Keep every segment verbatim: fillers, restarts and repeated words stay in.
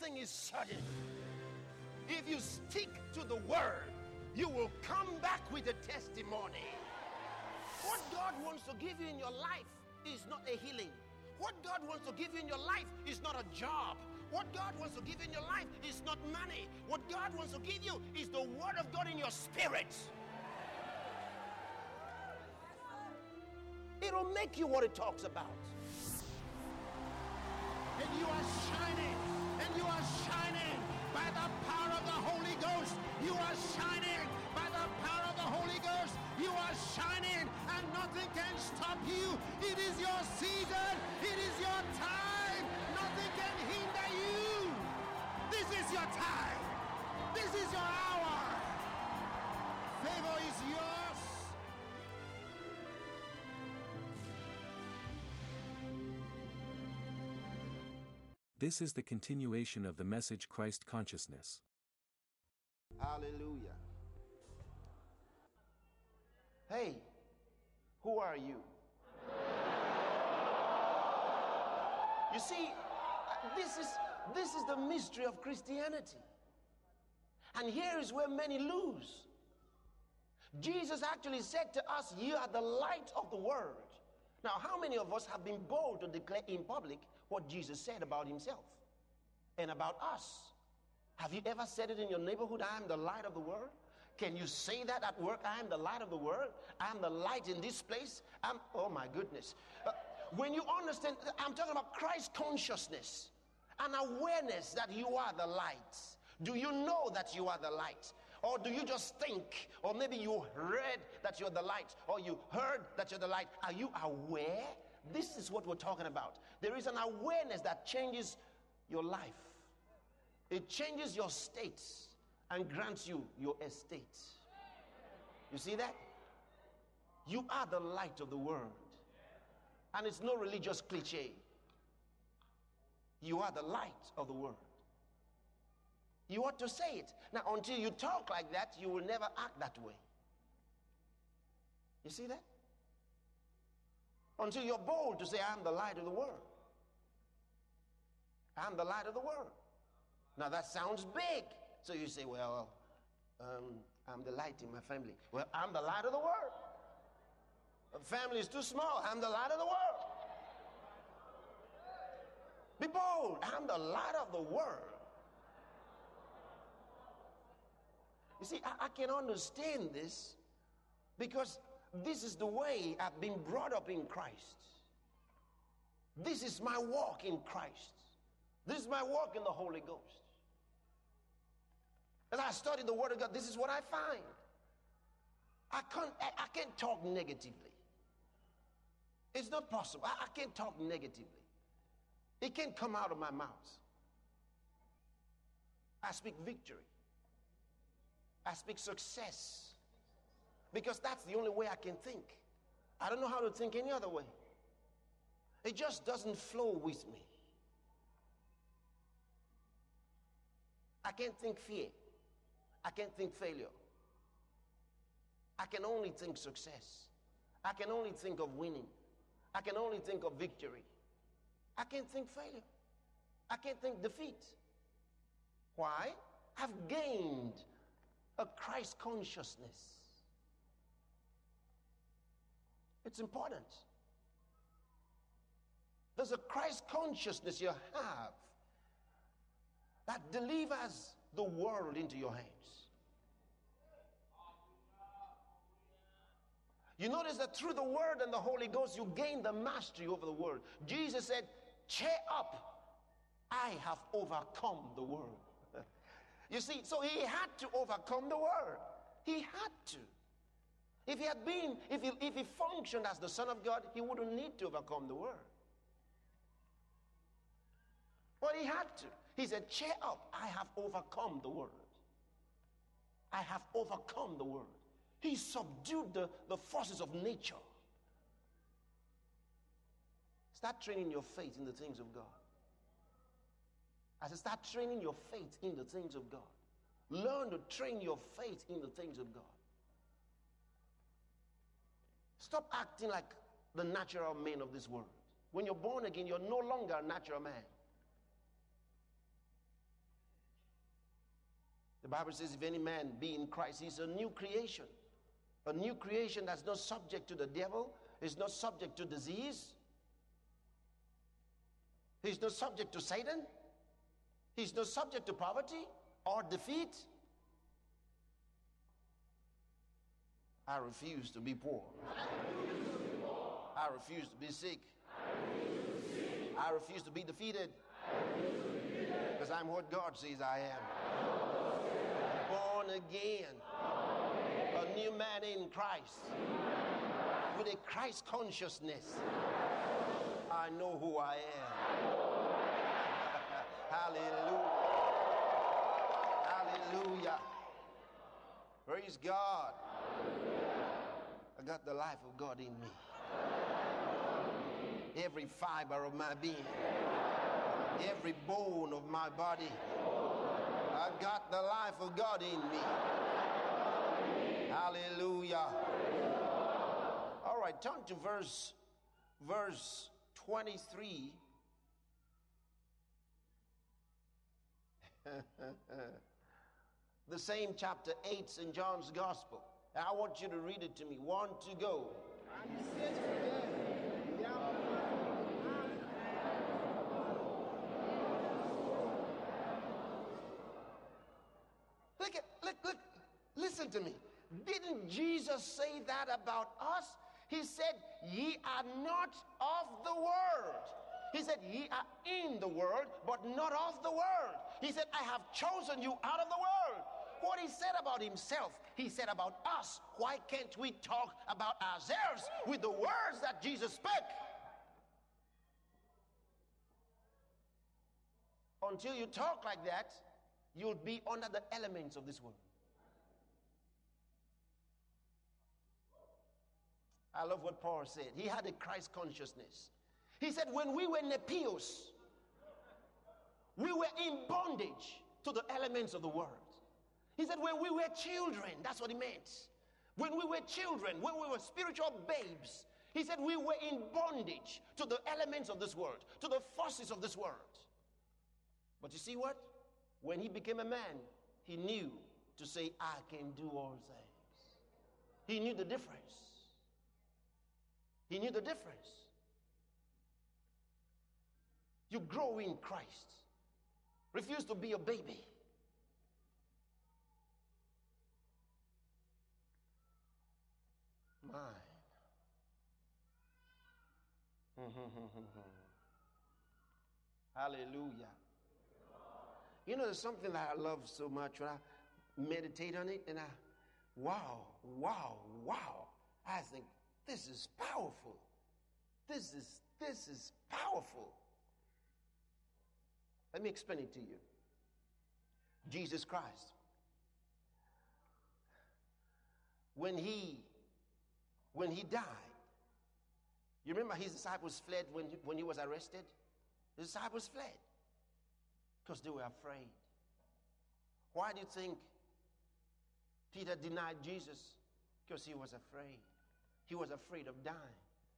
Nothing is sudden. If you stick to the word, you will come back with a testimony. What God wants to give you in your life is not a healing. What God wants to give you in your life is not a job. What God wants to give you in your life is not money. What God wants to give you is the word of God in your spirit. It'll make you what it talks about. And you are shining, and you are shining by the power of the Holy Ghost. You are shining by the power of the Holy Ghost. You are shining, and nothing can stop you. It is your season. It is your time. Nothing can hinder you. This is your time. This is your hour. Favor is yours. This is the continuation of the message Christ Consciousness. Hallelujah. Hey, who are you? You see, this is this is the mystery of Christianity. And here is where many lose. Jesus actually said to us, "You are the light of the world." Now, how many of us have been bold to declare in public what Jesus said about himself and about us? Have you ever said it in your neighborhood? I am the light of the world. Can you say that at work? I am the light of the world. I am the light in this place. I'm, oh my goodness. Uh, when you understand, I'm talking about Christ consciousness, an awareness that you are the light. Do you know that you are the light? Or do you just think, or maybe you read that you're the light, or you heard that you're the light? Are you aware? This is what we're talking about. There is an awareness that changes your life. It changes your state and grants you your estate. You see that? You are the light of the world. And it's no religious cliche. You are the light of the world. You ought to say it. Now, until you talk like that, you will never act that way. You see that? Until you're bold to say, I'm the light of the world. I'm the light of the world. Now, that sounds big. So you say, well, um, I'm the light in my family. Well, I'm the light of the world. The family is too small. I'm the light of the world. Be bold. I'm the light of the world. You see, I, I can understand this because this is the way I've been brought up in Christ. This is my walk in Christ. This is my walk in the Holy Ghost. As I study the Word of God, this is what I find. I can't, I, I can't talk negatively. It's not possible. I, I can't talk negatively. It can't come out of my mouth. I speak victory. I speak success, because that's the only way I can think. I don't know how to think any other way. It just doesn't flow with me. I can't think fear. I can't think failure. I can only think success. I can only think of winning. I can only think of victory. I can't think failure. I can't think defeat. Why? I've gained a Christ consciousness. It's important. There's a Christ consciousness you have that delivers the world into your hands. You notice that through the Word and the Holy Ghost, you gain the mastery over the world. Jesus said, cheer up, I have overcome the world. You see, so he had to overcome the world. He had to. If he had been, if he, if he functioned as the Son of God, he wouldn't need to overcome the world. But he had to. He said, cheer up, I have overcome the world. I have overcome the world. He subdued the, the forces of nature. Start training your faith in the things of God. I said, start training your faith in the things of God. Learn to train your faith in the things of God. Stop acting like the natural man of this world. When you're born again, you're no longer a natural man. The Bible says, if any man be in Christ, he's a new creation. A new creation that's not subject to the devil, is not subject to disease. He's not subject to Satan. He's not subject to poverty or defeat. I refuse to be poor. I refuse to be sick. I refuse to be defeated. Because I'm what God says I am. Born again. A new man in Christ. With a Christ consciousness. I know who I am. Hallelujah. Hallelujah. Praise God. I got the life of God in me. Every fiber of my being, every bone of my body, I got the life of God in me. Hallelujah. All right, turn to verse verse twenty-three. The same chapter eight in John's Gospel. And I want you to read it to me. One to go. And he said to them, "Thou art Look at, look, look, listen to me. Didn't Jesus say that about us? He said, ye are not of the world. He said, ye are in the world, but not of the world. He said, I have chosen you out of the world. What he said about himself, he said about us. Why can't we talk about ourselves with the words that Jesus spoke? Until you talk like that, you'll be under the elements of this world. I love what Paul said. He had a Christ consciousness. He said, when we were nepios, we were in bondage to the elements of the world. He said, when we were children, that's what he meant. When we were children, when we were spiritual babes, he said we were in bondage to the elements of this world, to the forces of this world. But you see what? When he became a man, he knew to say, I can do all things. He knew the difference. He knew the difference. You grow in Christ. Refuse to be a baby. Mine. Hallelujah. You know, there's something that I love so much when I meditate on it and I, wow, wow, wow. I think, this is powerful. This is, this is powerful. Let me explain it to you. Jesus Christ, when he, when he died, you remember his disciples fled when he, when he was arrested? His disciples fled because they were afraid. Why do you think Peter denied Jesus? Because he was afraid. He was afraid of dying.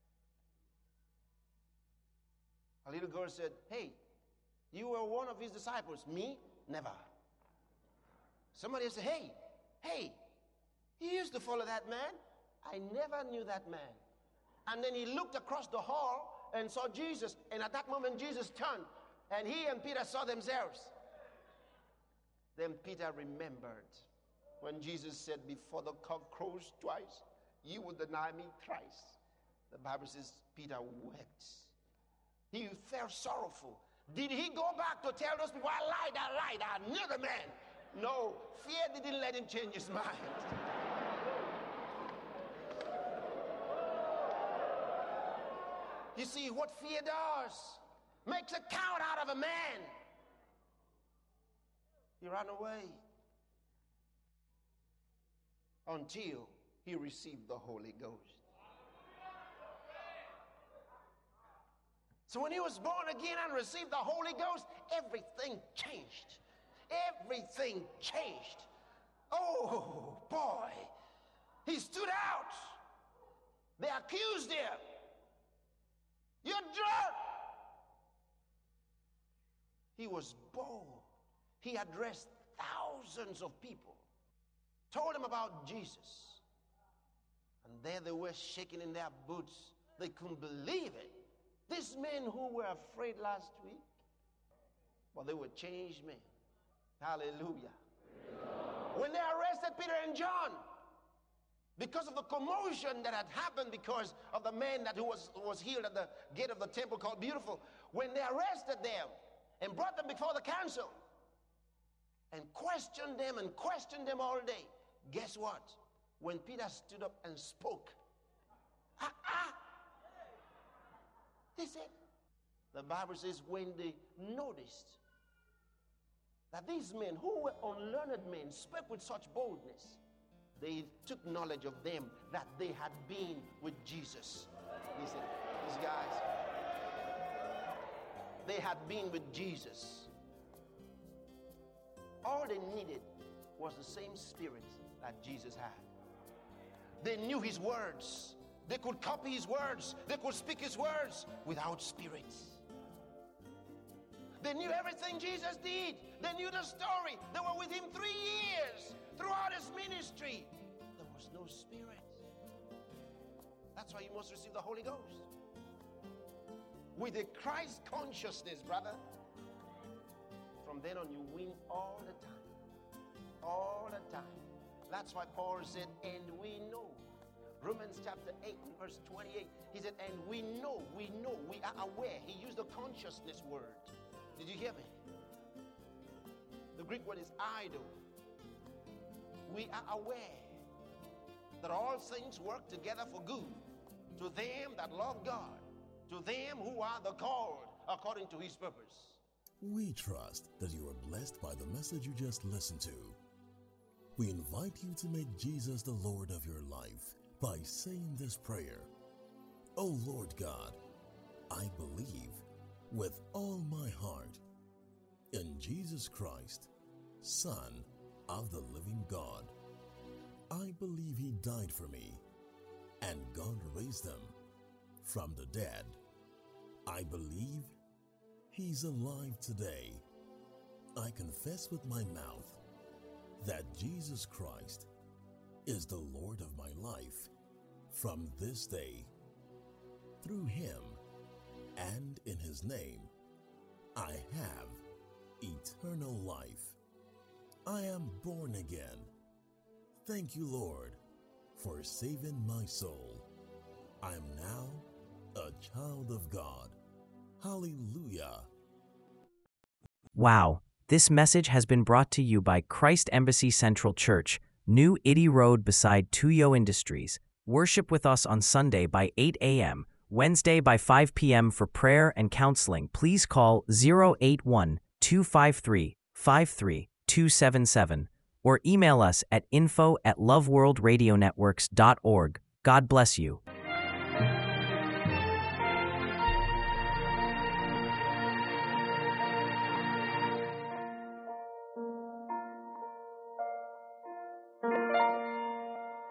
A little girl said, hey, you were one of his disciples. Me? Never. Somebody said, hey, hey, he used to follow that man. I never knew that man. And then he looked across the hall and saw Jesus. And at that moment, Jesus turned. And he and Peter saw themselves. Then Peter remembered when Jesus said, before the cock crows twice, you will deny me thrice. The Bible says Peter wept. He felt sorrowful. Did he go back to tell those people, I lied, I lied, I knew the man? No, fear didn't let him change his mind. You see, what fear does, makes a coward out of a man. He ran away until he received the Holy Ghost. So when he was born again and received the Holy Ghost, everything changed. Everything changed. Oh, boy. He stood out. They accused him. You're drunk. He was bold. He addressed thousands. thousands of people, told them about Jesus. And there they were shaking in their boots. They couldn't believe it. These men who were afraid last week, well, they were changed men. Hallelujah. When they arrested Peter and John, because of the commotion that had happened because of the man that who was, was healed at the gate of the temple called Beautiful, when they arrested them and brought them before the council and questioned them and questioned them all day, guess what? When Peter stood up and spoke, ah, ah, they said, the Bible says when they noticed that these men who were unlearned men spoke with such boldness, they took knowledge of them that they had been with Jesus. Listen, these guys, they had been with Jesus. All they needed was the same spirit that Jesus had. They knew his words. They could copy his words. They could speak his words without spirit. They knew everything Jesus did. They knew the story. They were with him three years. Throughout his ministry, there was no spirit. That's why you must receive the Holy Ghost. With a Christ consciousness, brother, from then on you win all the time. All the time. That's why Paul said, and we know. Romans chapter eight and verse twenty-eight, he said, and we know, we know, we are aware. He used the consciousness word. Did you hear me? The Greek word is idol. We are aware that all things work together for good to them that love God, to them who are the called according to his purpose. We trust that you are blessed by the message you just listened to. We invite you to make Jesus the Lord of your life by saying this prayer. Oh Lord God, I believe with all my heart in Jesus Christ, Son of the living God. I believe he died for me and God raised him from the dead. I believe he's alive today. I confess with my mouth that Jesus Christ is the Lord of my life from this day. Through him and in his name, I have eternal life. I am born again. Thank you, Lord, for saving my soul. I am now a child of God. Hallelujah. Wow, this message has been brought to you by Christ Embassy Central Church, New Iddy Road beside Tuyo Industries. Worship with us on Sunday by eight a.m., Wednesday by five p.m. for prayer and counseling. Please call zero eight one, two five three, five three two seven seven or email us at info at loveworldradionetworks dot org. God bless you.